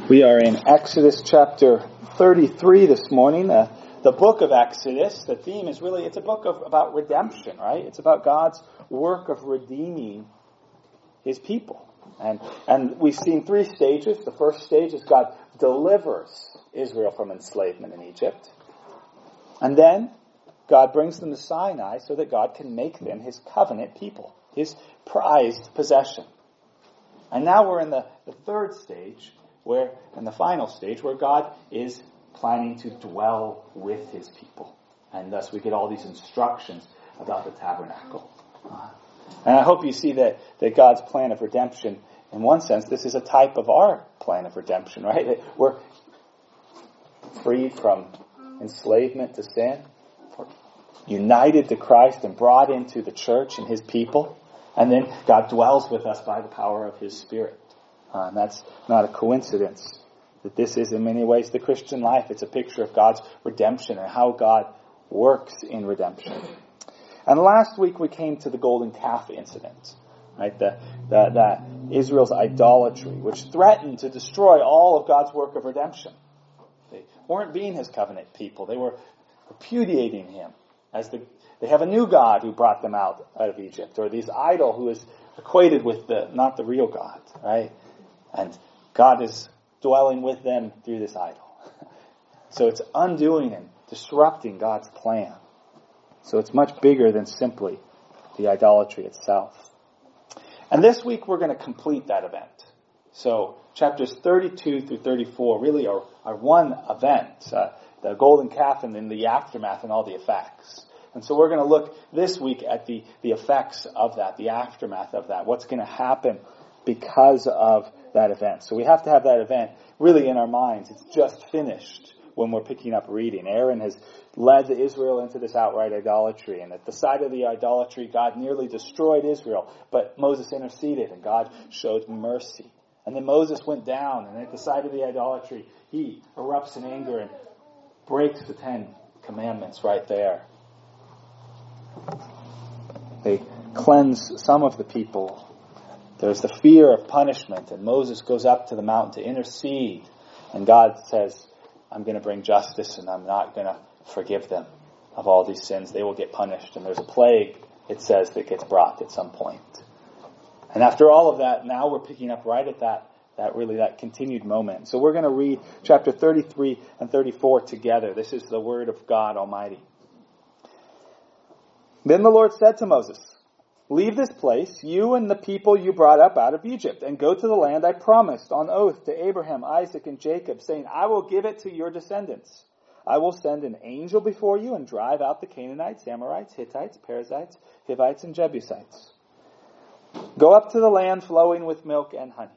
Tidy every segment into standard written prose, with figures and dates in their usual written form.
We are in Exodus chapter 33 this morning. The book of Exodus, the theme is really, it's a book about redemption, right? It's about God's work of redeeming His people. And we've seen three stages. The first stage is God delivers Israel from enslavement in Egypt. And then God brings them to Sinai so that God can make them His covenant people, His prized possession. And now we're in the third stage, in the final stage, where God is planning to dwell with His people. And thus we get all these instructions about the tabernacle. And I hope you see that God's plan of redemption, in one sense, this is a type of our plan of redemption, right? That we're freed from enslavement to sin, we're united to Christ and brought into the church and His people. And then God dwells with us by the power of His Spirit. And that's not a coincidence that this is in many ways the Christian life. It's a picture of God's redemption and how God works in redemption. And last week we came to the golden calf incident, right? That Israel's idolatry, which threatened to destroy all of God's work of redemption. They weren't being His covenant people. They were repudiating Him as they have a new God who brought them out of Egypt, or this idol who is equated with not the real God, right? And God is dwelling with them through this idol. So it's undoing and disrupting God's plan. So it's much bigger than simply the idolatry itself. And this week we're going to complete that event. So chapters 32 through 34 really are one event, the golden calf and then the aftermath and all the effects. And so we're going to look this week at the effects of that, the aftermath of that, what's going to happen because of that event. So we have to have that event really in our minds. It's just finished when we're picking up reading. Aaron has led Israel into this outright idolatry. And at the side of the idolatry, God nearly destroyed Israel. But Moses interceded and God showed mercy. And then Moses went down, and at the side of the idolatry, he erupts in anger and breaks the 10 commandments right there. They cleanse some of the people. There's the fear of punishment, and Moses goes up to the mountain to intercede. And God says, I'm going to bring justice, and I'm not going to forgive them of all these sins. They will get punished. And there's a plague, it says, that gets brought at some point. And after all of that, now we're picking up right at that continued moment. So we're going to read chapter 33 and 34 together. This is the word of God Almighty. Then the Lord said to Moses, leave this place, you and the people you brought up out of Egypt, and go to the land I promised on oath to Abraham, Isaac, and Jacob, saying, I will give it to your descendants. I will send an angel before you and drive out the Canaanites, Amorites, Hittites, Perizzites, Hivites, and Jebusites. Go up to the land flowing with milk and honey.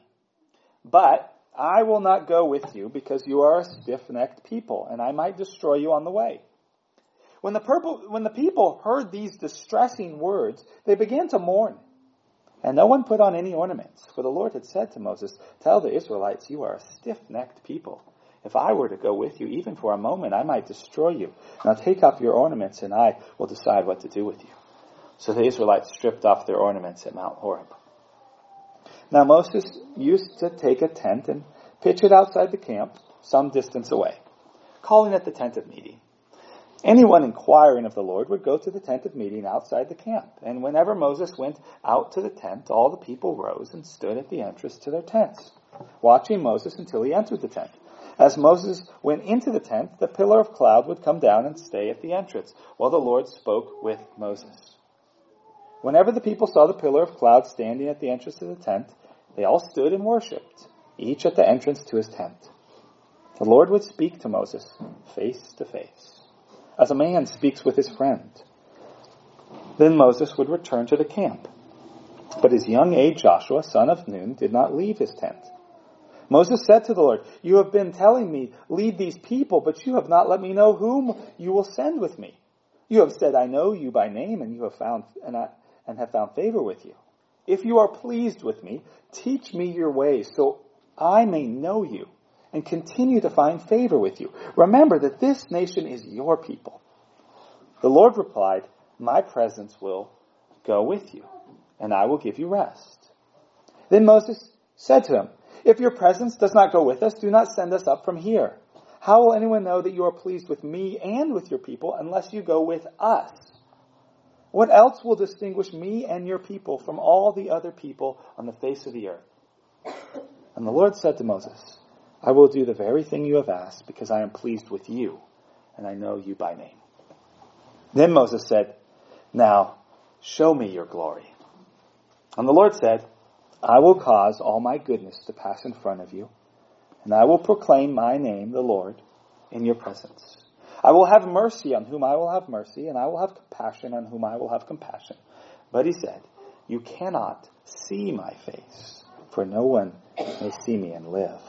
But I will not go with you, because you are a stiff-necked people, and I might destroy you on the way. When the people heard these distressing words, they began to mourn. And no one put on any ornaments, for the Lord had said to Moses, tell the Israelites, you are a stiff-necked people. If I were to go with you, even for a moment, I might destroy you. Now take off your ornaments, and I will decide what to do with you. So the Israelites stripped off their ornaments at Mount Horeb. Now Moses used to take a tent and pitch it outside the camp, some distance away, calling it the tent of meeting. Anyone inquiring of the Lord would go to the tent of meeting outside the camp. And whenever Moses went out to the tent, all the people rose and stood at the entrance to their tents, watching Moses until he entered the tent. As Moses went into the tent, the pillar of cloud would come down and stay at the entrance, while the Lord spoke with Moses. Whenever the people saw the pillar of cloud standing at the entrance of the tent, they all stood and worshipped, each at the entrance to his tent. The Lord would speak to Moses face to face, as a man speaks with his friend. Then Moses would return to the camp. But his young aide Joshua, son of Nun, did not leave his tent. Moses said to the Lord, you have been telling me, lead these people, but you have not let me know whom you will send with me. You have said, I know you by name, and have found favor with you. If you are pleased with me, teach me your ways, so I may know you and continue to find favor with you. Remember that this nation is your people. The Lord replied, my presence will go with you, and I will give you rest. Then Moses said to him, If your presence does not go with us, do not send us up from here. How will anyone know that you are pleased with me and with your people unless you go with us? What else will distinguish me and your people from all the other people on the face of the earth? And the Lord said to Moses, I will do the very thing you have asked, because I am pleased with you, and I know you by name. Then Moses said, Now, show me your glory. And the Lord said, I will cause all my goodness to pass in front of you, and I will proclaim my name, the Lord, in your presence. I will have mercy on whom I will have mercy, and I will have compassion on whom I will have compassion. But he said, You cannot see my face, for no one may see me and live.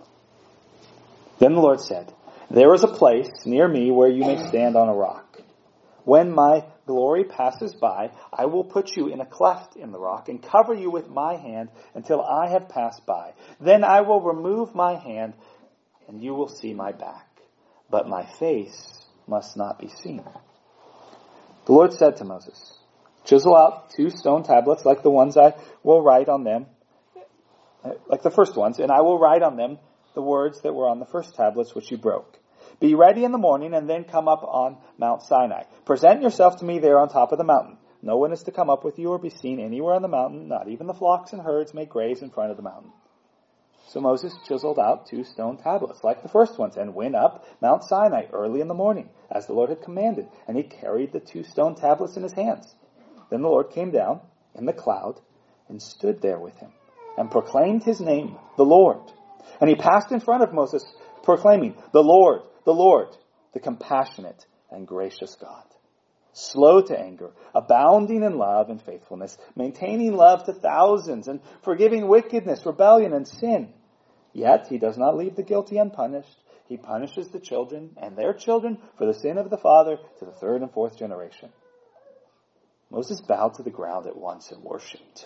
Then the Lord said, There is a place near me where you may stand on a rock. When my glory passes by, I will put you in a cleft in the rock and cover you with my hand until I have passed by. Then I will remove my hand and you will see my back, but my face must not be seen. The Lord said to Moses, Chisel out 2 stone tablets like the ones I will write on them, like the first ones, and I will write on them the words that were on the first tablets which you broke. Be ready in the morning and then come up on Mount Sinai. Present yourself to me there on top of the mountain. No one is to come up with you or be seen anywhere on the mountain. Not even the flocks and herds may graze in front of the mountain. So Moses chiseled out 2 stone tablets like the first ones and went up Mount Sinai early in the morning, as the Lord had commanded. And he carried the 2 stone tablets in his hands. Then the Lord came down in the cloud and stood there with him and proclaimed his name, the Lord. And he passed in front of Moses, proclaiming, the Lord, the compassionate and gracious God, slow to anger, abounding in love and faithfulness, maintaining love to thousands, and forgiving wickedness, rebellion, and sin. Yet he does not leave the guilty unpunished. He punishes the children and their children for the sin of the father to the 3rd and 4th generation. Moses bowed to the ground at once and worshipped.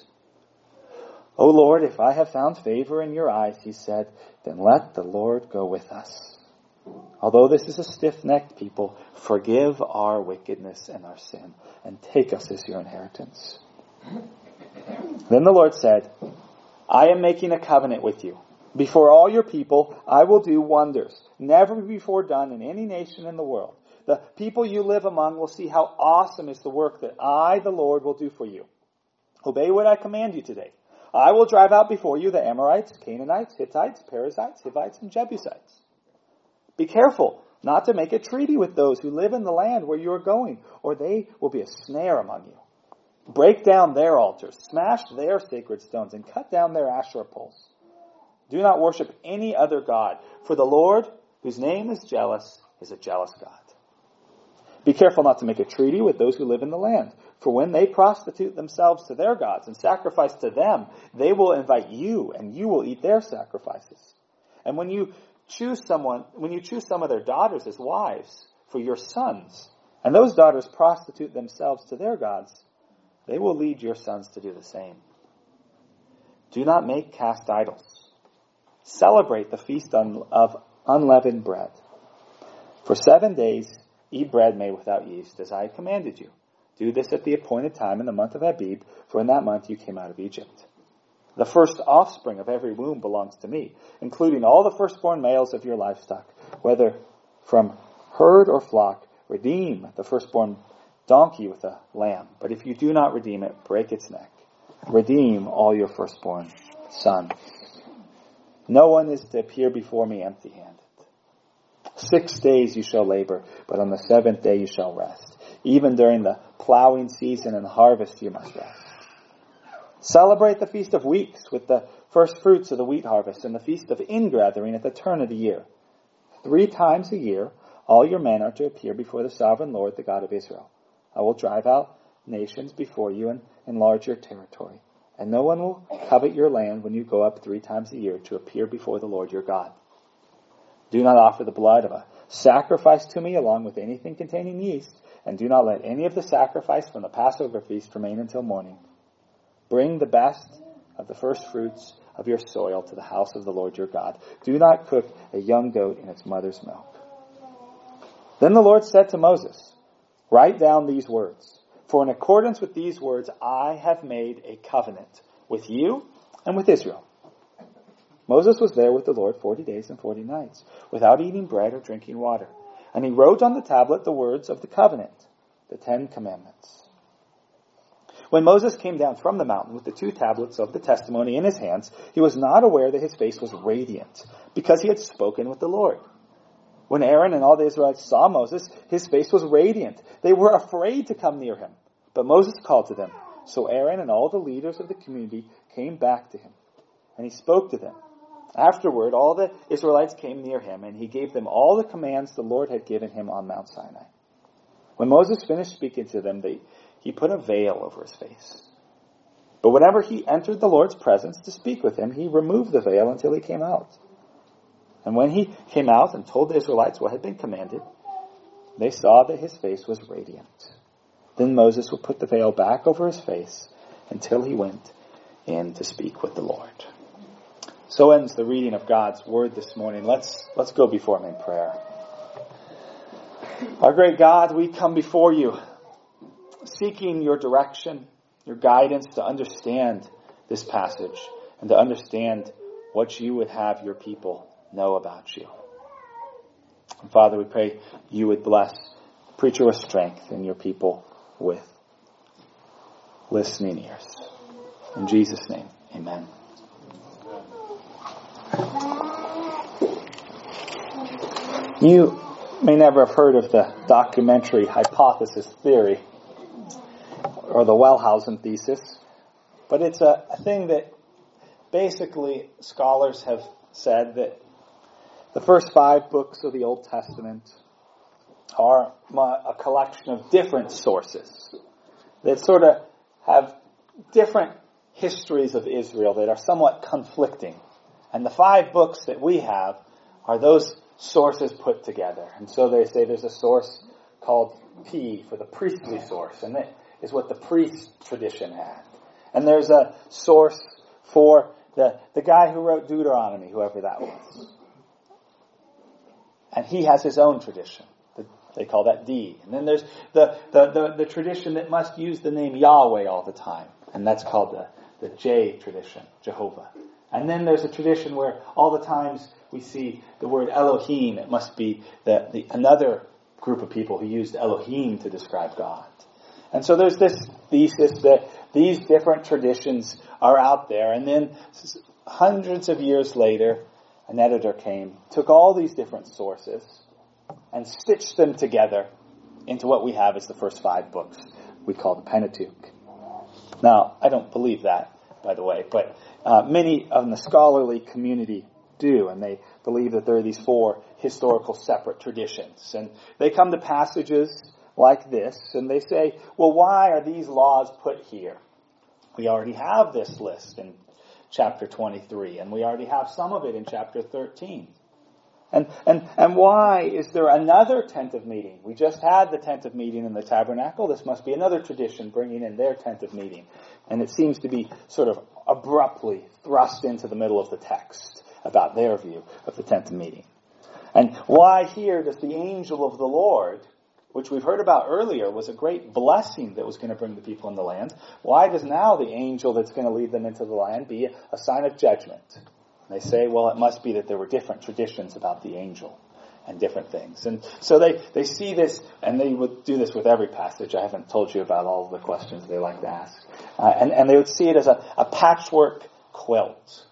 O Lord, if I have found favor in your eyes, he said, then let the Lord go with us. Although this is a stiff-necked people, forgive our wickedness and our sin, and take us as your inheritance. Then the Lord said, I am making a covenant with you. Before all your people, I will do wonders, never before done in any nation in the world. The people you live among will see how awesome is the work that I, the Lord, will do for you. Obey what I command you today. I will drive out before you the Amorites, Canaanites, Hittites, Perizzites, Hivites, and Jebusites. Be careful not to make a treaty with those who live in the land where you are going, or they will be a snare among you. Break down their altars, smash their sacred stones, and cut down their Asherah poles. Do not worship any other god, for the Lord, whose name is jealous, is a jealous God. Be careful not to make a treaty with those who live in the land, for when they prostitute themselves to their gods and sacrifice to them, they will invite you, and you will eat their sacrifices. And when you choose some of their daughters as wives for your sons, and those daughters prostitute themselves to their gods, they will lead your sons to do the same. Do not make cast idols. Celebrate the feast of unleavened bread. For 7 days, eat bread made without yeast, as I commanded you. Do this at the appointed time in the month of Abib, for in that month you came out of Egypt. The first offspring of every womb belongs to me, including all the firstborn males of your livestock, whether from herd or flock. Redeem the firstborn donkey with a lamb, but if you do not redeem it, break its neck. Redeem all your firstborn sons. No one is to appear before me empty-handed. 6 days you shall labor, but on the 7th day you shall rest. Even during the plowing season and harvest you must rest. Celebrate the Feast of Weeks with the first fruits of the wheat harvest and the Feast of Ingathering at the turn of the year. 3 times a year, all your men are to appear before the sovereign Lord, the God of Israel. I will drive out nations before you and enlarge your territory. And no one will covet your land when you go up 3 times a year to appear before the Lord your God. Do not offer the blood of a sacrifice to me along with anything containing yeast, and do not let any of the sacrifice from the Passover feast remain until morning. Bring the best of the first fruits of your soil to the house of the Lord your God. Do not cook a young goat in its mother's milk. Then the Lord said to Moses, write down these words, for in accordance with these words I have made a covenant with you and with Israel. Moses was there with the Lord 40 days and 40 nights, without eating bread or drinking water. And he wrote on the tablet the words of the covenant, the 10 Commandments. When Moses came down from the mountain with the 2 tablets of the testimony in his hands, he was not aware that his face was radiant, because he had spoken with the Lord. When Aaron and all the Israelites saw Moses, his face was radiant. They were afraid to come near him. But Moses called to them. So Aaron and all the leaders of the community came back to him, and he spoke to them. Afterward, all the Israelites came near him, and he gave them all the commands the Lord had given him on Mount Sinai. When Moses finished speaking to them, he put a veil over his face. But whenever he entered the Lord's presence to speak with him, he removed the veil until he came out. And when he came out and told the Israelites what had been commanded, they saw that his face was radiant. Then Moses would put the veil back over his face until he went in to speak with the Lord. So ends the reading of God's word this morning. Let's go before him in prayer. Our great God, we come before you, seeking your direction, your guidance to understand this passage and to understand what you would have your people know about you. And Father, we pray you would bless the preacher with strength and your people with listening ears. In Jesus' name, amen. You may never have heard of the documentary hypothesis theory or the Wellhausen thesis, but it's a thing that basically scholars have said that the first 5 books of the Old Testament are a collection of different sources that sort of have different histories of Israel that are somewhat conflicting. And the 5 books that we have are those sources put together. And so they say there's a source called P for the priestly source, and that is what the priest tradition had. And there's a source for the guy who wrote Deuteronomy, whoever that was. And he has his own tradition. They call that D. And then there's the tradition that must use the name Yahweh all the time. And that's called the J tradition, Jehovah. And then there's a tradition where all the times we see the word Elohim, it must be another group of people who used Elohim to describe God. And so there's this thesis that these different traditions are out there. And then hundreds of years later, an editor came, took all these different sources, and stitched them together into what we have as the first 5 books we call the Pentateuch. Now, I don't believe that, by the way, but many of the scholarly community do, and they believe that there are these 4 historical separate traditions. And they come to passages like this, and they say, well, why are these laws put here? We already have this list in chapter 23, and we already have some of it in chapter 13. And why is there another tent of meeting? We just had the tent of meeting in the tabernacle. This must be another tradition bringing in their tent of meeting. And it seems to be sort of abruptly thrust into the middle of the text about their view of the tent of meeting. And why here does the angel of the Lord, which we've heard about earlier, was a great blessing that was going to bring the people in the land, why does now the angel that's going to lead them into the land be a sign of judgment? They say, well, it must be that there were different traditions about the angel and different things. And so they see this, and they would do this with every passage. I haven't told you about all of the questions they like to ask. And they would see it as a patchwork quilt.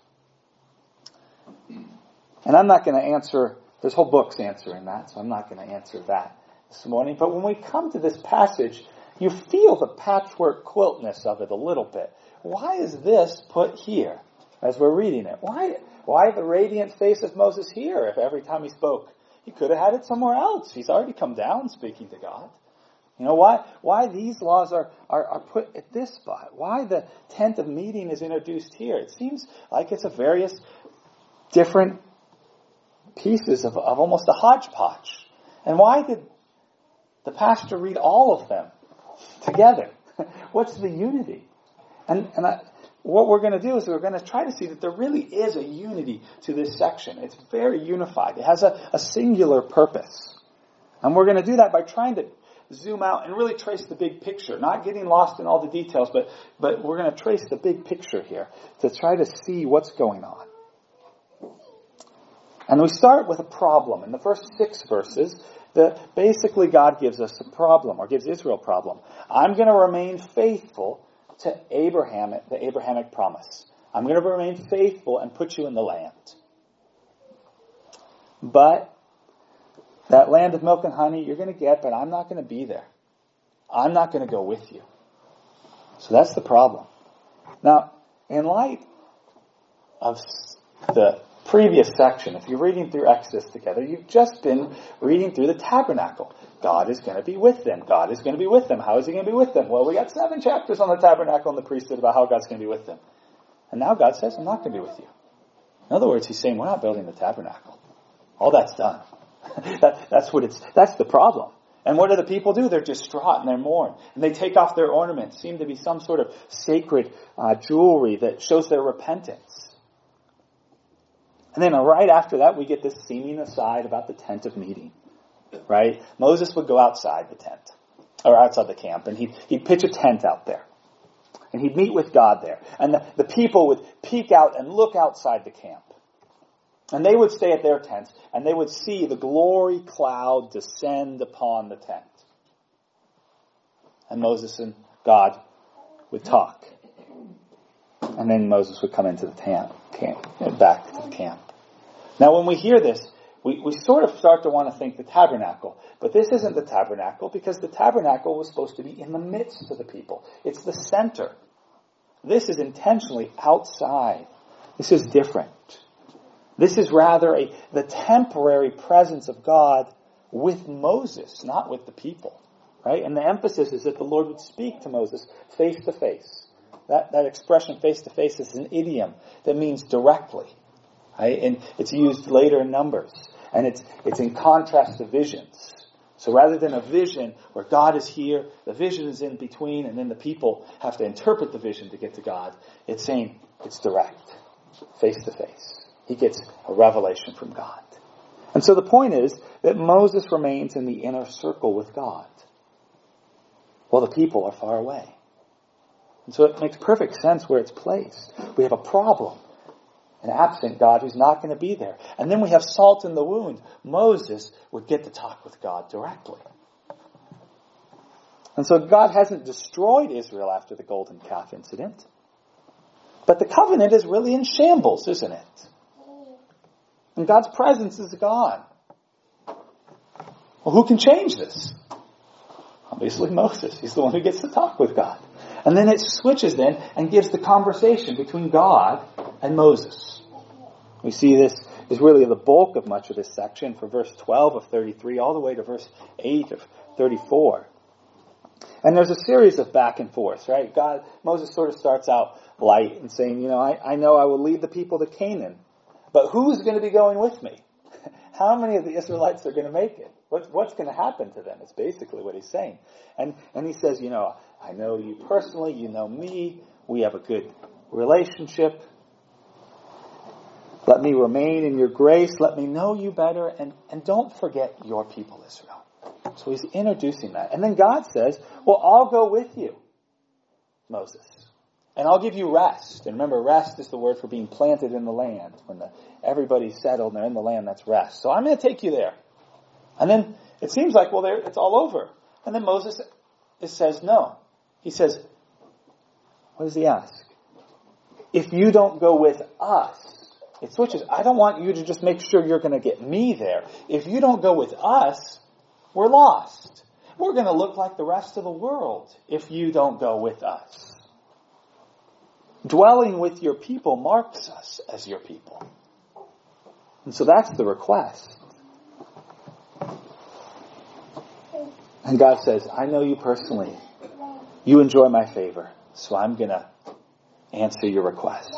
And I'm not going to answer, there's whole books answering that, so I'm not going to answer that this morning. But when we come to this passage, you feel the patchwork quiltness of it a little bit. Why is this put here as we're reading it? Why the radiant face of Moses here if every time he spoke? He could have had it somewhere else. He's already come down speaking to God. You know, why these laws are put at this spot? Why the tent of meeting is introduced here? It seems like it's a various different pieces of almost a hodgepodge. And why did the pastor read all of them together? What's the unity? What we're going to do is we're going to try to see that there really is a unity to this section. It's very unified. It has a singular purpose. And we're going to do that by trying to zoom out and really trace the big picture. Not getting lost in all the details, but we're going to trace the big picture here to try to see what's going on. And we start with a problem. In the first 6 verses, basically God gives us a problem, or gives Israel a problem. I'm going to remain faithful to Abraham, the Abrahamic promise. I'm going to remain faithful and put you in the land. But that land of milk and honey you're going to get, but I'm not going to be there. I'm not going to go with you. So that's the problem. Now, in light of the previous section, if you're reading through Exodus together, you've just been reading through the tabernacle. God is going to be with them. God is going to be with them. How is he going to be with them? Well, we got 7 chapters on the tabernacle and the priesthood about how God's going to be with them. And now God says, I'm not going to be with you. In other words, he's saying, we're not building the tabernacle. All that's done. That's the problem. And what do the people do? They're distraught and they mourn. And they take off their ornaments, seem to be some sort of sacred jewelry that shows their repentance. And then right after that, we get this seeming aside about the tent of meeting. Right? Moses would go outside the tent, or outside the camp, and he'd pitch a tent out there. And he'd meet with God there. And the people would peek out and look outside the camp. And they would stay at their tents, and they would see the glory cloud descend upon the tent. And Moses and God would talk. And then Moses would come into the camp, back to the camp. Now when we hear this, we sort of start to want to think the tabernacle. But this isn't the tabernacle, because the tabernacle was supposed to be in the midst of the people. It's the center. This is intentionally outside. This is different. This is rather the temporary presence of God with Moses, not with the people. Right? And the emphasis is that the Lord would speak to Moses face to face. That expression face to face is an idiom that means directly. Right? And it's used later in Numbers. And it's in contrast to visions. So rather than a vision where God is here, the vision is in between, and then the people have to interpret the vision to get to God, it's saying it's direct, face to face. He gets a revelation from God. And so the point is that Moses remains in the inner circle with God, while the people are far away. And so it makes perfect sense where it's placed. We have a problem. An absent God who's not going to be there. And then we have salt in the wound. Moses would get to talk with God directly. And so God hasn't destroyed Israel after the golden calf incident. But the covenant is really in shambles, isn't it? And God's presence is gone. Well, who can change this? Obviously Moses. He's the one who gets to talk with God. And then it switches then and gives the conversation between God and Moses. We see this is really the bulk of much of this section, from verse 12 of 33 all the way to verse 8 of 34. And there's a series of back and forth, right? Moses sort of starts out light and saying, I know I will lead the people to Canaan, but who's going to be going with me? How many of the Israelites are going to make it? What's going to happen to them? It's basically what he's saying. And he says, I know you personally, you know me, we have a good relationship. Let me remain in your grace, let me know you better, and don't forget your people Israel. So he's introducing that. And then God says, well, I'll go with you, Moses. And I'll give you rest. And remember, rest is the word for being planted in the land. When everybody's settled and they're in the land, that's rest. So I'm going to take you there. And then it seems like, it's all over. And then Moses says no. He says, what does he ask? If you don't go with us, it switches. I don't want you to just make sure you're going to get me there. If you don't go with us, we're lost. We're going to look like the rest of the world if you don't go with us. Dwelling with your people marks us as your people. And so that's the request. And God says, I know you personally. You enjoy my favor. So I'm going to answer your request.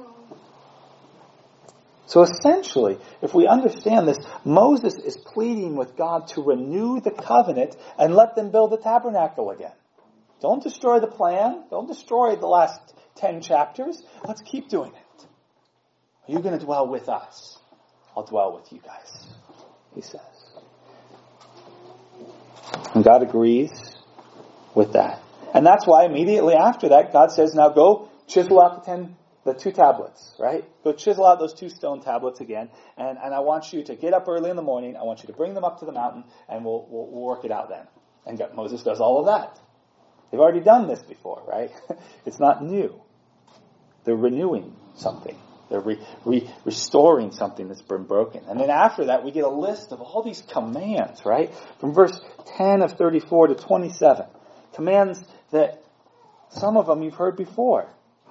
So essentially, if we understand this, Moses is pleading with God to renew the covenant and let them build the tabernacle again. Don't destroy the plan. Don't destroy the last 10 chapters. Let's keep doing it. Are you going to dwell with us? I'll dwell with you guys, he says. And God agrees with that. And that's why immediately after that, God says, now go chisel out the 10 the 2 tablets, right? Go chisel out those 2 stone tablets again, and I want you to get up early in the morning. I want you to bring them up to the mountain, and we'll work it out then. And Moses does all of that. They've already done this before, right? It's not new. They're renewing something. They're restoring something that's been broken. And then after that, we get a list of all these commands, right? From verse 10 of 34 to 27. Commands that some of them you've heard before.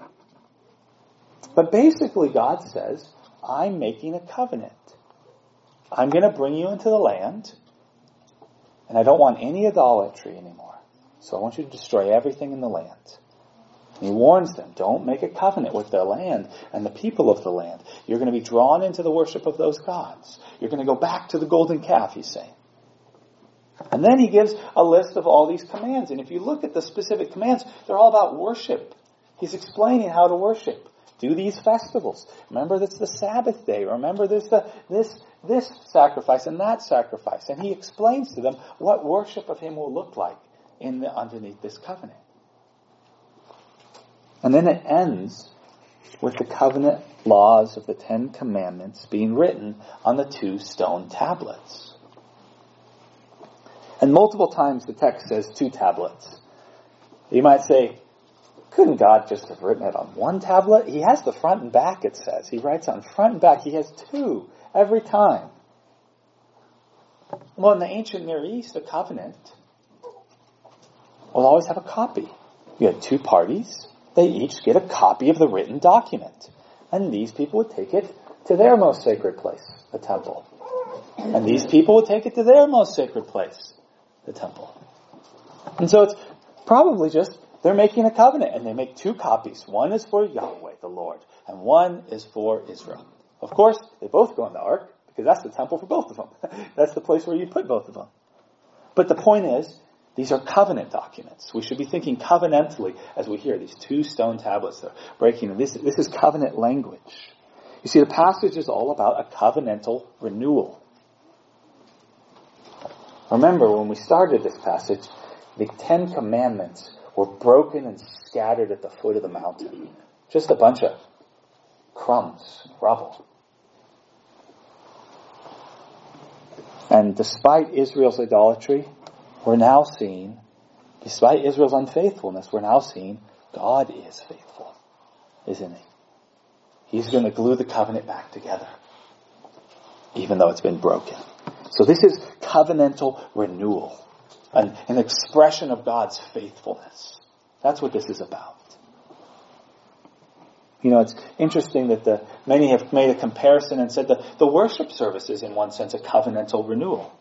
But basically God says, I'm making a covenant. I'm going to bring you into the land, and I don't want any idolatry anymore. So I want you to destroy everything in the land. And he warns them, don't make a covenant with the land and the people of the land. You're going to be drawn into the worship of those gods. You're going to go back to the golden calf, he's saying. And then he gives a list of all these commands. And if you look at the specific commands, they're all about worship. He's explaining how to worship. Do these festivals. Remember, that's the Sabbath day. Remember, there's this sacrifice and that sacrifice. And he explains to them what worship of him will look like underneath this covenant. And then it ends with the covenant laws of the 10 Commandments being written on the 2 stone tablets. And multiple times the text says 2 tablets. You might say, couldn't God just have written it on 1 tablet? He has the front and back, it says. He writes on front and back. He has 2 every time. Well, in the ancient Near East, a covenant will always have a copy. You had 2 parties. They each get a copy of the written document. And these people would take it to their most sacred place, the temple. And these people would take it to their most sacred place, the temple. And so it's probably just, they're making a covenant, and they make 2 copies. One is for Yahweh, the Lord, and one is for Israel. Of course, they both go in the ark, because that's the temple for both of them. That's the place where you put both of them. But the point is, these are covenant documents. We should be thinking covenantally as we hear these 2 stone tablets that are breaking. This is covenant language. You see, the passage is all about a covenantal renewal. Remember, when we started this passage, the 10 Commandments were broken and scattered at the foot of the mountain. Just a bunch of crumbs, rubble. And despite Israel's idolatry, we're now seeing, despite Israel's unfaithfulness, we're now seeing God is faithful, isn't he? He's going to glue the covenant back together, even though it's been broken. So this is covenantal renewal, an expression of God's faithfulness. That's what this is about. You know, it's interesting that many have made a comparison and said that the worship service is, in one sense, a covenantal renewal.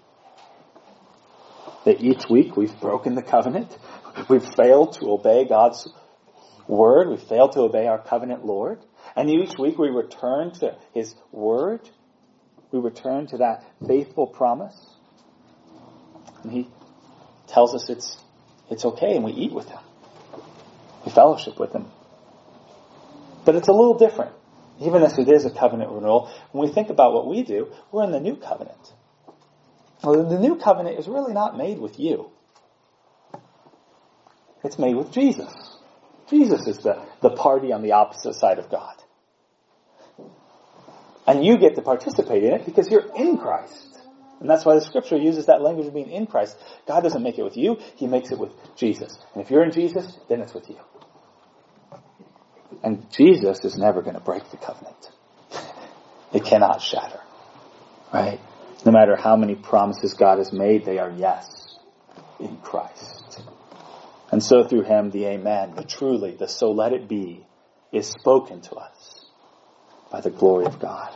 That each week we've broken the covenant. We've failed to obey God's word. We've failed to obey our covenant Lord. And each week we return to his word. We return to that faithful promise. And he tells us it's okay, and we eat with him. We fellowship with him. But it's a little different. Even as it is a covenant renewal, when we think about what we do, we're in the new covenant. Well, the new covenant is really not made with you. It's made with Jesus. Jesus is the party on the opposite side of God. And you get to participate in it because you're in Christ. And that's why the scripture uses that language of being in Christ. God doesn't make it with you, he makes it with Jesus. And if you're in Jesus, then it's with you. And Jesus is never going to break the covenant. It cannot shatter. Right? No matter how many promises God has made, they are yes in Christ. And so through him, the amen, the truly, the so let it be, is spoken to us by the glory of God.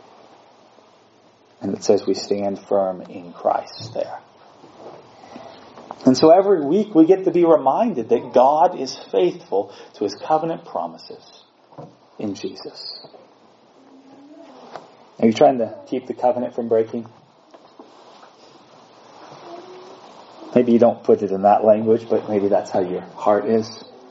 And it says we stand firm in Christ there. And so every week we get to be reminded that God is faithful to his covenant promises in Jesus. Are you trying to keep the covenant from breaking? Maybe you don't put it in that language, but maybe that's how your heart is.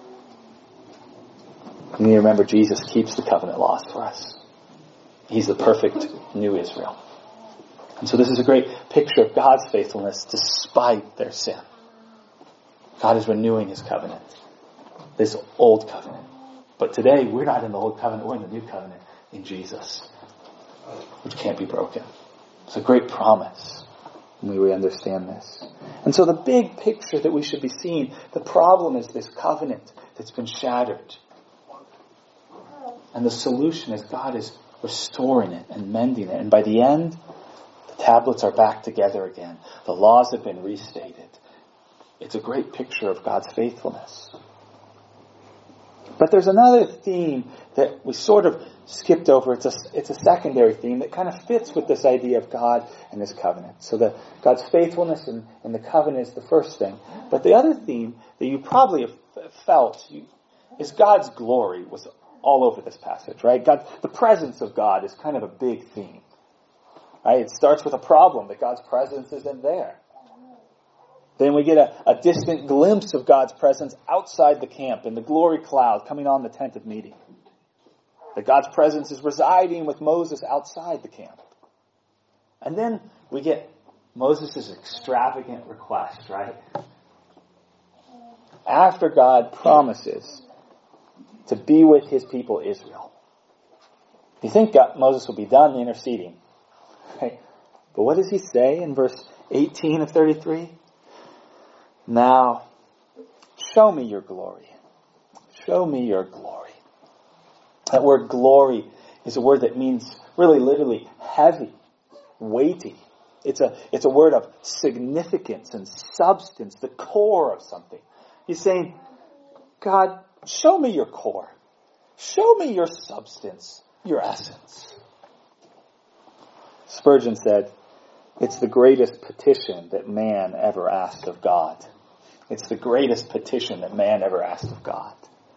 You need to remember Jesus keeps the covenant laws for us. He's the perfect new Israel. And so this is a great picture of God's faithfulness despite their sin. God is renewing his covenant, this old covenant, But today, we're not in the old covenant, we're in the new covenant in Jesus, which can't be broken. It's a great promise when we understand this. And so the big picture that we should be seeing, the problem is this covenant that's been shattered. And the solution is God is restoring it and mending it. And by the end, the tablets are back together again. The laws have been restated. It's a great picture of God's faithfulness. But there's another theme that we sort of skipped over. It's a secondary theme that kind of fits with this idea of God and His covenant. So God's faithfulness and the covenant is the first thing. But the other theme that you probably have felt is God's glory was all over this passage, right? The presence of God is kind of a big theme. Right? It starts with a problem that God's presence isn't there. Then we get a distant glimpse of God's presence outside the camp in the glory cloud coming on the tent of meeting. That God's presence is residing with Moses outside the camp. And then we get Moses' extravagant request, right? After God promises to be with His people Israel. You think Moses will be done interceding. Right? But what does he say in verse 18 of 33? Now, show me your glory. Show me your glory. That word glory is a word that means really literally heavy, weighty. It's a word of significance and substance, the core of something. He's saying, God, show me your core. Show me your substance, your essence. Spurgeon said, it's the greatest petition that man ever asked of God. It's the greatest petition that man ever asked of God.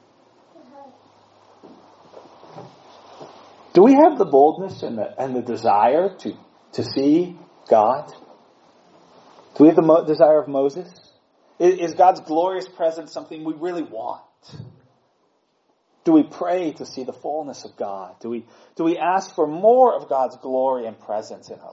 Do we have the boldness and the desire to see God? Do we have the desire of Moses? Is God's glorious presence something we really want? Do we pray to see the fullness of God? Do we ask for more of God's glory and presence in our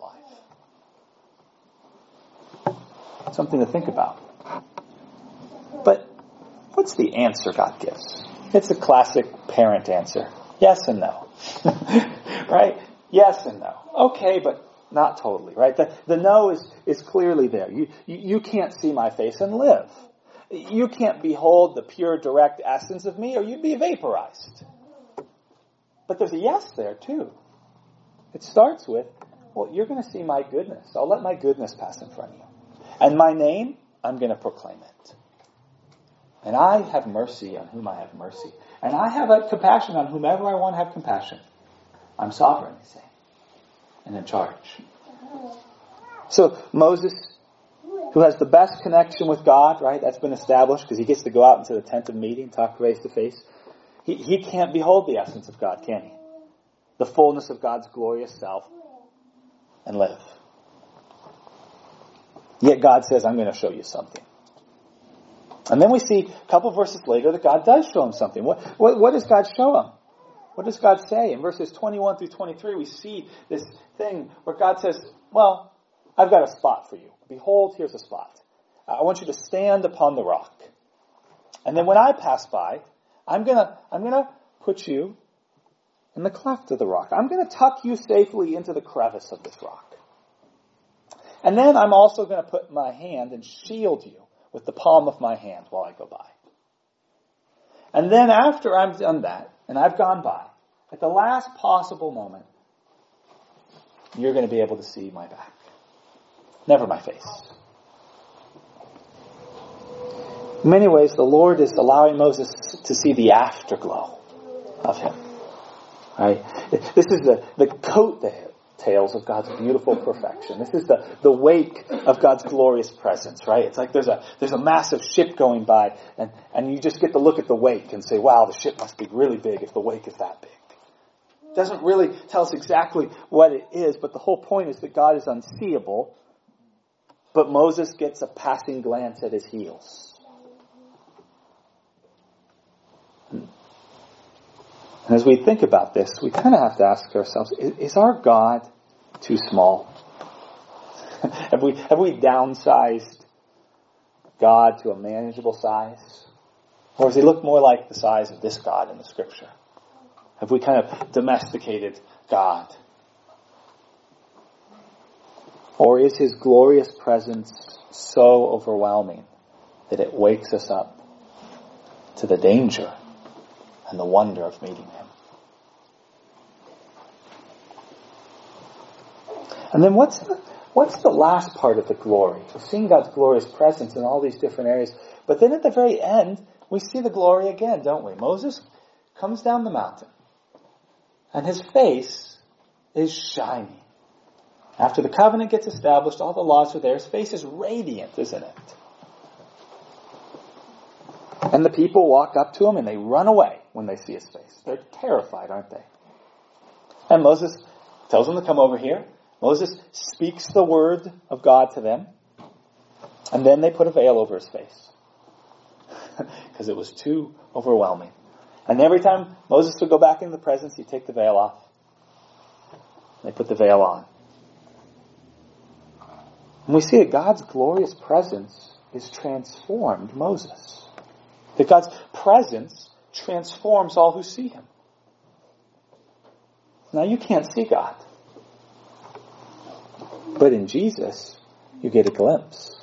life? Something to think about. But what's the answer God gives? It's a classic parent answer. Yes and no. Right? Yes and no. Okay, but not totally, right? The no is clearly there. You can't see my face and live. You can't behold the pure, direct essence of me, or you'd be vaporized. But there's a yes there, too. It starts with, well, you're going to see my goodness. I'll let my goodness pass in front of you. And my name, I'm going to proclaim it. And I have mercy on whom I have mercy. And I have compassion on whomever I want to have compassion. I'm sovereign, he's saying, and in charge. So Moses, who has the best connection with God, right? That's been established because he gets to go out into the tent of meeting, talk face to face. He can't behold the essence of God, can he? The fullness of God's glorious self and live. Yet God says, I'm going to show you something. And then we see a couple verses later that God does show him something. What does God show him? What does God say? In verses 21 through 23, we see this thing where God says, well, I've got a spot for you. Behold, here's a spot. I want you to stand upon the rock. And then when I pass by, I'm gonna put you in the cleft of the rock. I'm going to tuck you safely into the crevice of this rock. And then I'm also going to put my hand and shield you with the palm of my hand while I go by. And then after I've done that, and I've gone by, at the last possible moment, you're going to be able to see my back. Never my face. In many ways, the Lord is allowing Moses to see the afterglow of him. Right? This is the coattails of God's beautiful perfection. This is the wake of God's glorious presence, right? It's like there's a massive ship going by, and you just get to look at the wake and say, wow, the ship must be really big if the wake is that big. It doesn't really tell us exactly what it is, but the whole point is that God is unseeable, but Moses gets a passing glance at his heels. And as we think about this, we kind of have to ask ourselves, is our God too small? Have we downsized God to a manageable size? Or does he look more like the size of this God in the Scripture? Have we kind of domesticated God? Or is his glorious presence so overwhelming that it wakes us up to the danger and the wonder of meeting him? And then what's the last part of the glory? We've seen God's glorious presence in all these different areas. But then at the very end, we see the glory again, don't we? Moses comes down the mountain, and his face is shining. After the covenant gets established, all the laws are there. His face is radiant, isn't it? And the people walk up to him and they run away when they see his face. They're terrified, aren't they? And Moses tells them to come over here. Moses speaks the word of God to them. And then they put a veil over his face. Because it was too overwhelming. And every time Moses would go back into the presence, he'd take the veil off. They put the veil on. And we see that God's glorious presence is transformed Moses. That God's presence transforms all who see him. Now you can't see God. But in Jesus, you get a glimpse.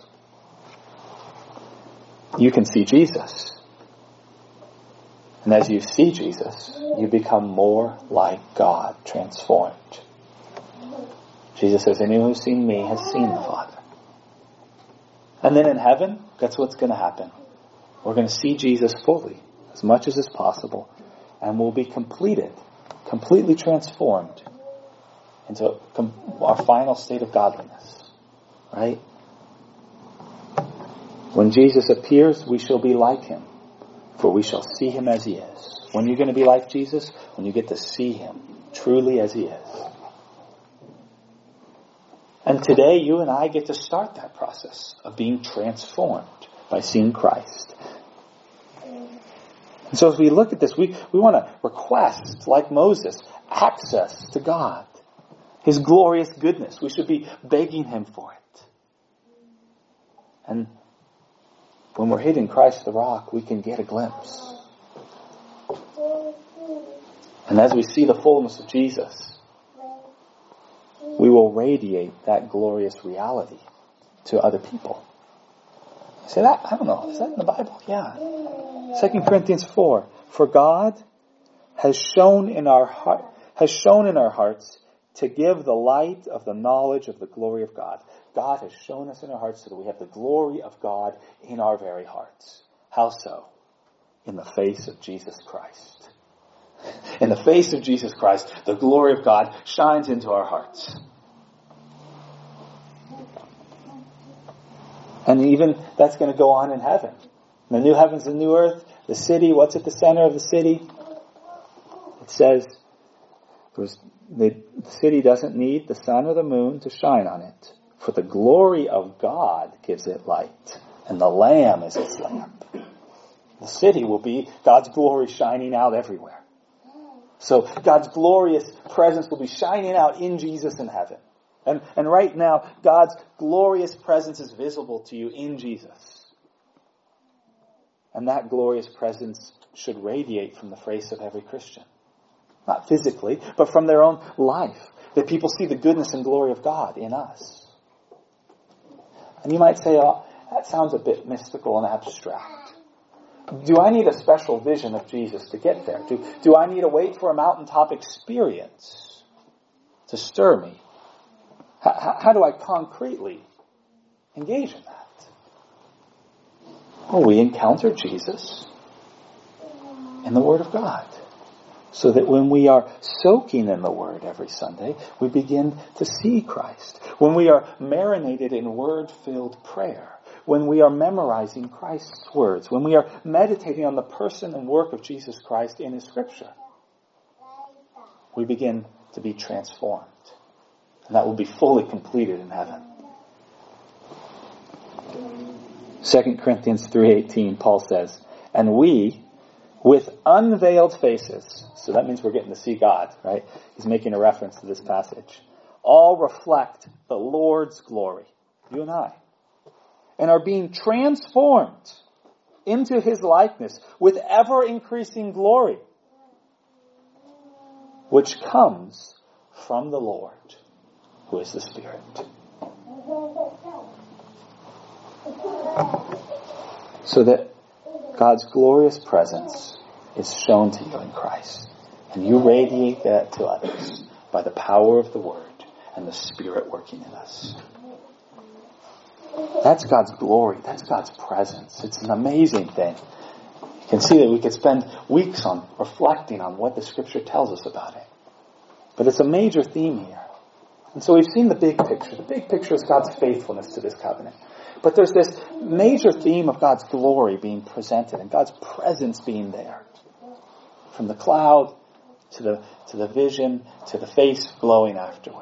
You can see Jesus. And as you see Jesus, you become more like God, transformed. Jesus says, anyone who's seen me has seen the Father. And then in heaven, that's what's going to happen. We're going to see Jesus fully, as much as is possible, and we'll be completed, completely transformed into our final state of godliness. Right? When Jesus appears, we shall be like him, for we shall see him as he is. When you're going to be like Jesus? When you get to see him truly as he is. And today, you and I get to start that process of being transformed by seeing Christ. And so as we look at this, we want to request, like Moses, access to God. His glorious goodness. We should be begging him for it. And when we're hid in Christ the rock, we can get a glimpse. And as we see the fullness of Jesus, we will radiate that glorious reality to other people. Say that? I don't know. Is that in the Bible? Yeah. 2 Corinthians 4. For God has shown in our hearts to give the light of the knowledge of the glory of God. God has shown us in our hearts so that we have the glory of God in our very hearts. How so? In the face of Jesus Christ. In the face of Jesus Christ, the glory of God shines into our hearts. And even that's going to go on in heaven. The new heavens and new earth, the city, what's at the center of the city? It says the city doesn't need the sun or the moon to shine on it. For the glory of God gives it light. And the Lamb is its lamp. The city will be God's glory shining out everywhere. So God's glorious presence will be shining out in Jesus in heaven. And right now, God's glorious presence is visible to you in Jesus. And that glorious presence should radiate from the face of every Christian. Not physically, but from their own life. That people see the goodness and glory of God in us. And you might say, oh, that sounds a bit mystical and abstract. Do I need a special vision of Jesus to get there? Do I need to wait for a mountaintop experience to stir me? How do I concretely engage in that? Well, we encounter Jesus in the Word of God. So that when we are soaking in the Word every Sunday, we begin to see Christ. When we are marinated in Word-filled prayer, when we are memorizing Christ's words, when we are meditating on the person and work of Jesus Christ in His Scripture, we begin to be transformed. And that will be fully completed in heaven. 2 Corinthians 3:18, Paul says, and we, with unveiled faces, so that means we're getting to see God, right? He's making a reference to this passage. All reflect the Lord's glory, you and I, and are being transformed into his likeness with ever-increasing glory, which comes from the Lord, who is the Spirit. So that God's glorious presence is shown to you in Christ. And you radiate that to others by the power of the Word and the Spirit working in us. That's God's glory. That's God's presence. It's an amazing thing. You can see that we could spend weeks on reflecting on what the Scripture tells us about it. But it's a major theme here. And so we've seen the big picture. The big picture is God's faithfulness to this covenant. But there's this major theme of God's glory being presented and God's presence being there. From the cloud to the vision to the face glowing afterward.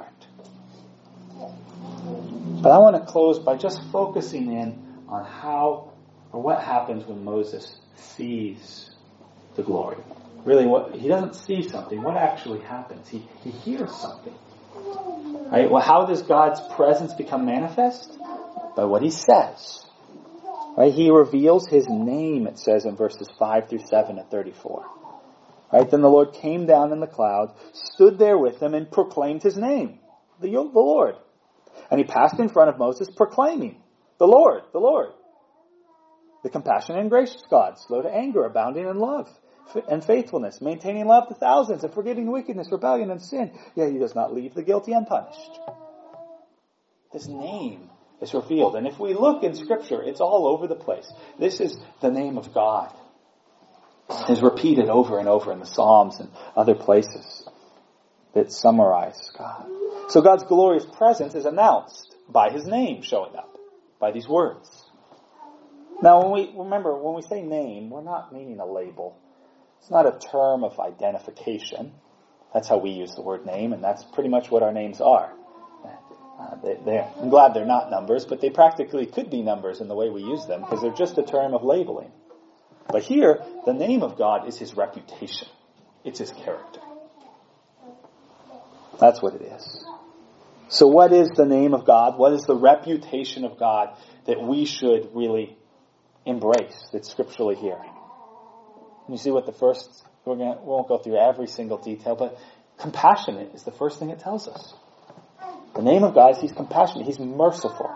But I want to close by just focusing in on how or what happens when Moses sees the glory. Really, he doesn't see something. What actually happens? He hears something. Right? Well, how does God's presence become manifest? By what he says. Right? He reveals his name, it says in verses 5 through 7 at 34. Right? Then the Lord came down in the cloud, stood there with them, and proclaimed his name, the Lord. And he passed in front of Moses, proclaiming, the Lord, the compassionate and gracious God, slow to anger, abounding in love and faithfulness, maintaining love to thousands, and forgiving wickedness, rebellion, and sin. Yet he does not leave the guilty unpunished. His name is revealed. And if we look in Scripture, it's all over the place. This is the name of God. It's repeated over and over in the Psalms and other places that summarize God. So God's glorious presence is announced by his name showing up, by these words. Now, when we say name, we're not meaning a label. It's not a term of identification. That's how we use the word name, and that's pretty much what our names are. I'm glad they're not numbers, but they practically could be numbers in the way we use them, because they're just a term of labeling. But here, the name of God is his reputation. It's his character. That's what it is. So what is the name of God? What is the reputation of God that we should really embrace that's scripturally here? And you see what we won't go through every single detail, but compassionate is the first thing it tells us. The name of God is he's compassionate, he's merciful.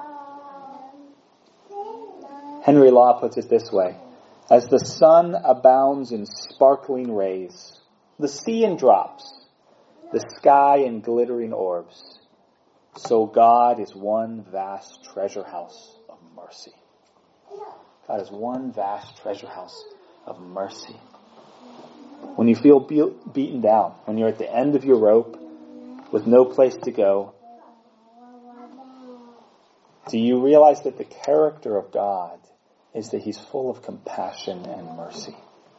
Henry Law puts it this way: as the sun abounds in sparkling rays, the sea in drops, the sky in glittering orbs, so God is one vast treasure house of mercy. God is one vast treasure house of mercy. When you feel beaten down, when you're at the end of your rope with no place to go, do you realize that the character of God is that he's full of compassion and mercy?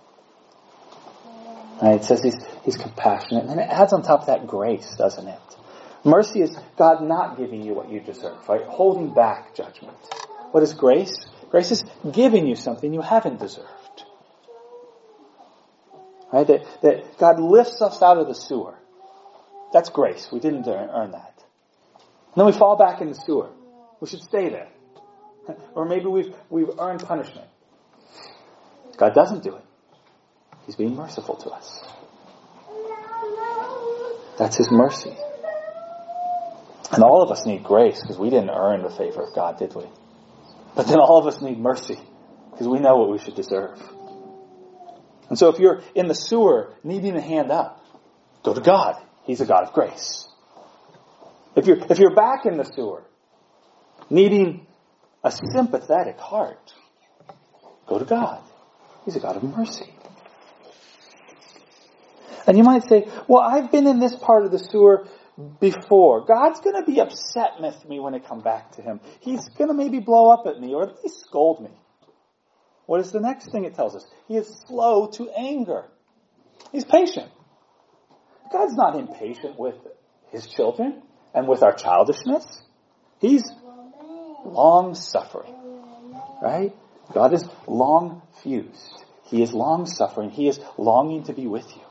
Right? It says he's compassionate, and then it adds on top of that grace, doesn't it? Mercy is God not giving you what you deserve, right? Holding back judgment. What is grace? Grace is giving you something you haven't deserved. Right? That God lifts us out of the sewer. That's grace. We didn't earn that. And then we fall back in the sewer. We should stay there. Or maybe we've earned punishment. God doesn't do it. He's being merciful to us. That's his mercy. And all of us need grace because we didn't earn the favor of God, did we? But then all of us need mercy because we know what we should deserve. And so if you're in the sewer needing a hand up, go to God. He's a God of grace. If you're back in the sewer needing a sympathetic heart, go to God. He's a God of mercy. And you might say, well, I've been in this part of the sewer before. God's going to be upset with me when I come back to him. He's going to maybe blow up at me or at least scold me. What is the next thing it tells us? He is slow to anger. He's patient. God's not impatient with his children and with our childishness. He's long-suffering. Right? God is long-fused. He is long-suffering. He is longing to be with you.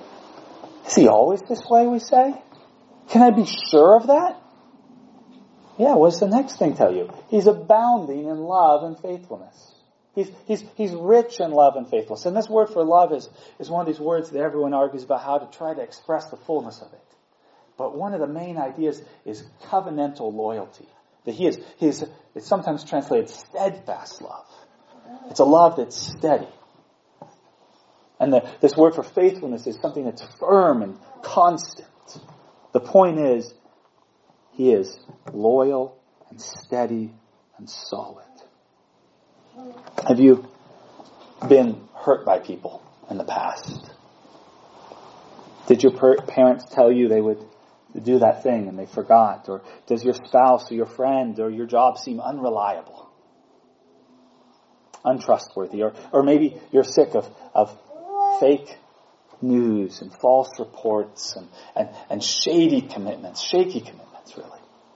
Is he always this way, we say? Can I be sure of that? Yeah, what does the next thing tell you? He's abounding in love and faithfulness. He's rich in love and faithfulness. And this word for love is one of these words that everyone argues about how to try to express the fullness of it. But one of the main ideas is covenantal loyalty. That it's sometimes translated steadfast love. It's a love that's steady. And this word for faithfulness is something that's firm and constant. The point is, he is loyal and steady and solid. Have you been hurt by people in the past? Did your parents tell you they would do that thing and they forgot? Or does your spouse or your friend or your job seem unreliable, untrustworthy? Or maybe you're sick of fake news and false reports and shaky commitments, really.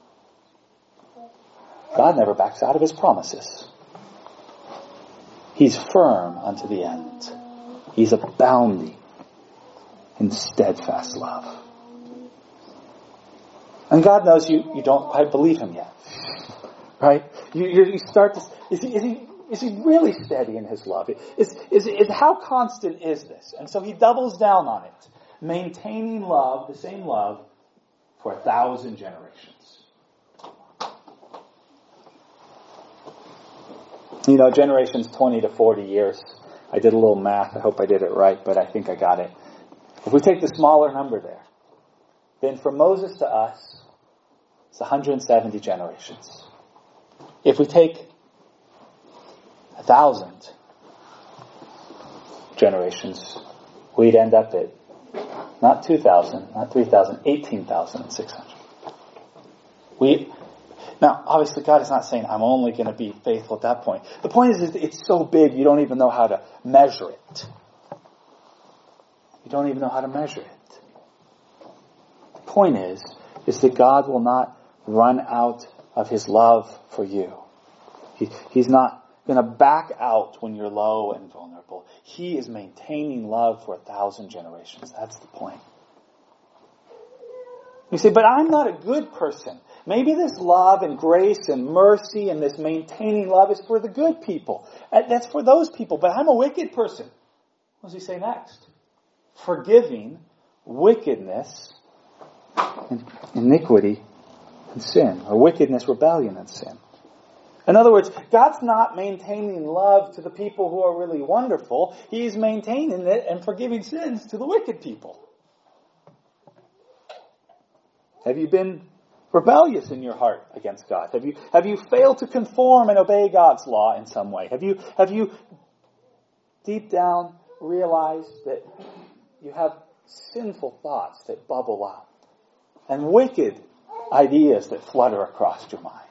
God never backs out of his promises. He's firm unto the end. He's abounding in steadfast love. And God knows you don't quite believe him yet. Right? You start to, is he really steady in his love? How constant is this? And so he doubles down on it. Maintaining love, the same love, for 1,000 generations. Generations 20 to 40 years. I did a little math. I hope I did it right, but I think I got it. If we take the smaller number there, then from Moses to us, it's 170 generations. If we take 1,000 generations, we'd end up at not 2,000, not 3,000, 18,600. Now, obviously, God is not saying I'm only going to be faithful at that point. The point is it's so big you don't even know how to measure it. You don't even know how to measure it. The point is that God will not run out of his love for you. He's not going to back out when you're low and vulnerable. He is maintaining love for 1,000 generations. That's the point. You say, but I'm not a good person. Maybe this love and grace and mercy and this maintaining love is for the good people. That's for those people, but I'm a wicked person. What does he say next? Forgiving wickedness, and iniquity, and sin. Or wickedness, rebellion, and sin. In other words, God's not maintaining love to the people who are really wonderful. He's maintaining it and forgiving sins to the wicked people. Have you been rebellious in your heart against God? Have you failed to conform and obey God's law in some way? Have you deep down realized that you have sinful thoughts that bubble up and wicked ideas that flutter across your mind?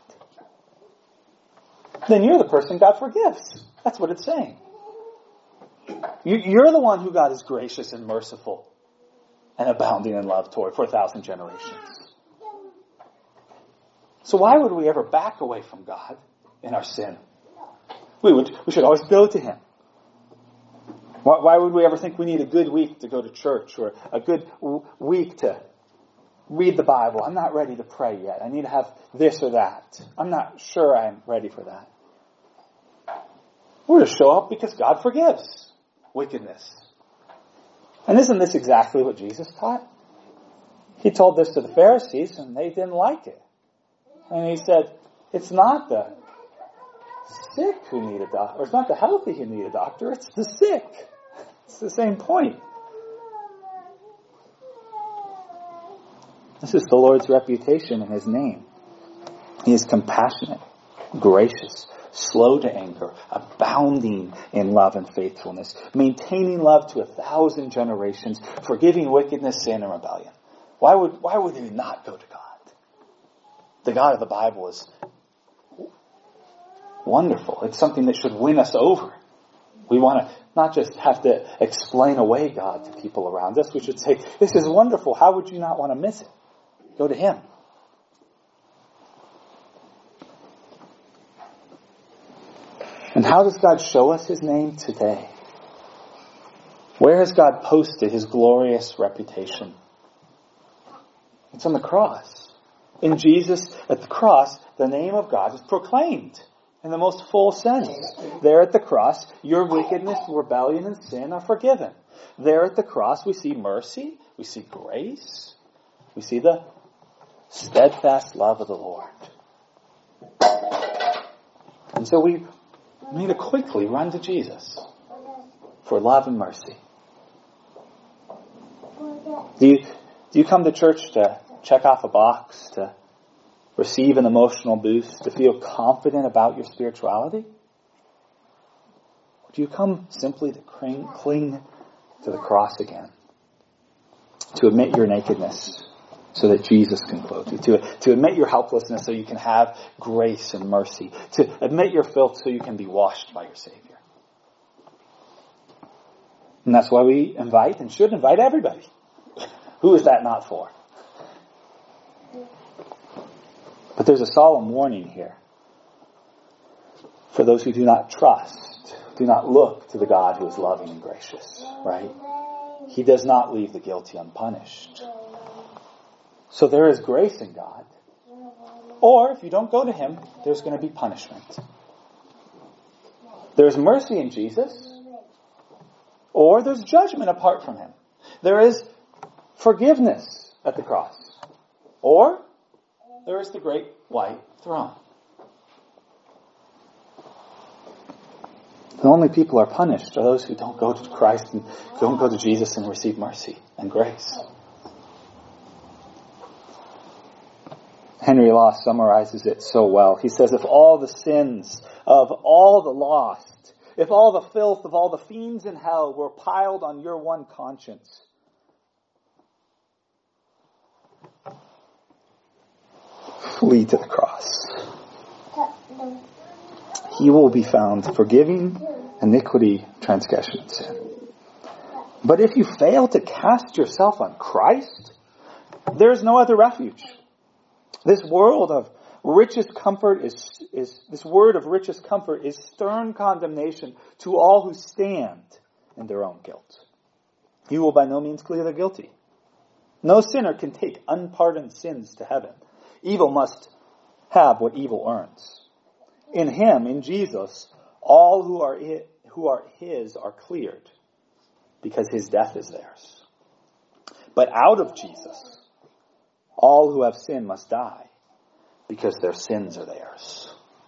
Then you're the person God forgives. That's what it's saying. You're the one who God is gracious and merciful and abounding in love toward for 1,000 generations. So why would we ever back away from God in our sin? We should always go to him. Why would we ever think we need a good week to go to church or a good week to read the Bible? I'm not ready to pray yet. I need to have this or that. I'm not sure I'm ready for that. We're to show up because God forgives wickedness. And isn't this exactly what Jesus taught? He told this to the Pharisees and they didn't like it. And he said, it's not the sick who need a doctor, or it's not the healthy who need a doctor, it's the sick. It's the same point. This is the Lord's reputation in his name. He is compassionate, gracious, slow to anger, abounding in love and faithfulness, maintaining love to 1,000 generations, forgiving wickedness, sin, and rebellion. Why would he not go to God? The God of the Bible is wonderful. It's something that should win us over. We want to not just have to explain away God to people around us. We should say, this is wonderful. How would you not want to miss it? Go to him. And how does God show us his name today? Where has God posted his glorious reputation? It's on the cross. In Jesus at the cross, the name of God is proclaimed in the most full sense. There at the cross, your wickedness, rebellion, and sin are forgiven. There at the cross, we see mercy, we see grace, we see the steadfast love of the Lord. And so we need to quickly run to Jesus for love and mercy. Do you come to church to check off a box, to receive an emotional boost, to feel confident about your spirituality? Or do you come simply to cling to the cross again? To admit your nakedness so that Jesus can clothe you. To admit your helplessness so you can have grace and mercy. To admit your filth so you can be washed by your Savior. And that's why we invite and should invite everybody. Who is that not for? But there's a solemn warning here for those who do not trust, do not look to the God who is loving and gracious, right? He does not leave the guilty unpunished. So there is grace in God. Or if you don't go to Him, there's going to be punishment. There's mercy in Jesus. Or there's judgment apart from Him. There is forgiveness at the cross. Or there is the great white throne. The only people who are punished are those who don't go to Christ and don't go to Jesus and receive mercy and grace. Henry Law summarizes it so well. He says, if all the sins of all the lost, if all the filth of all the fiends in hell were piled on your one conscience, flee to the cross. He will be found forgiving iniquity, transgression, and sin. But if you fail to cast yourself on Christ, there is no other refuge. This world of richest comfort this word of richest comfort is stern condemnation to all who stand in their own guilt. You will by no means clear the guilty. No sinner can take unpardoned sins to heaven. Evil must have what evil earns. In Him, in Jesus, all who are His are cleared, because His death is theirs. But out of Jesus, all who have sinned must die, because their sins are theirs.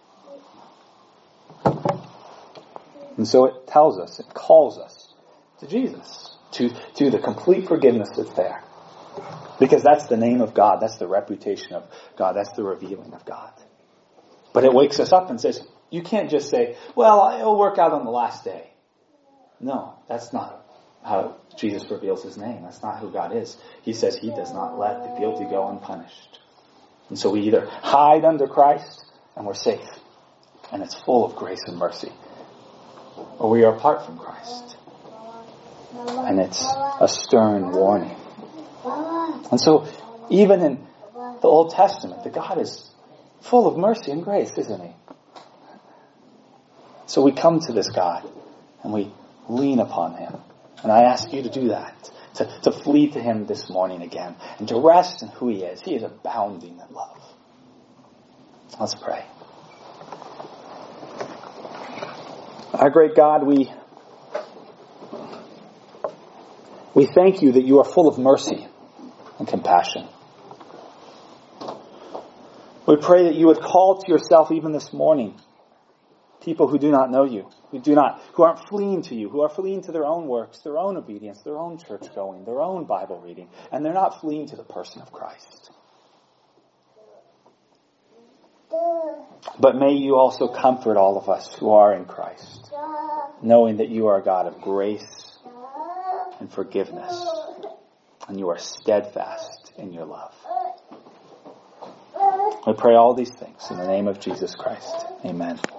And so it tells us, it calls us to Jesus, to the complete forgiveness that's there. Because that's the name of God, that's the reputation of God, that's the revealing of God. But it wakes us up and says, you can't just say, well, it'll work out on the last day. No, that's not how Jesus reveals His name. That's not who God is. He says He does not let the guilty go unpunished. And so we either hide under Christ and we're safe, and it's full of grace and mercy, or we are apart from Christ, and it's a stern warning. And so even in the Old Testament, the God is full of mercy and grace, isn't He? So we come to this God and we lean upon Him. And I ask you to do that, to flee to Him this morning again, and to rest in who He is. He is abounding in love. Let's pray. Our great God, we thank You that You are full of mercy and compassion. We pray that You would call to Yourself even this morning people who do not know You, who aren't fleeing to You, who are fleeing to their own works, their own obedience, their own church going, their own Bible reading, and they're not fleeing to the person of Christ. But may You also comfort all of us who are in Christ, knowing that You are a God of grace and forgiveness, and You are steadfast in Your love. We pray all these things in the name of Jesus Christ. Amen.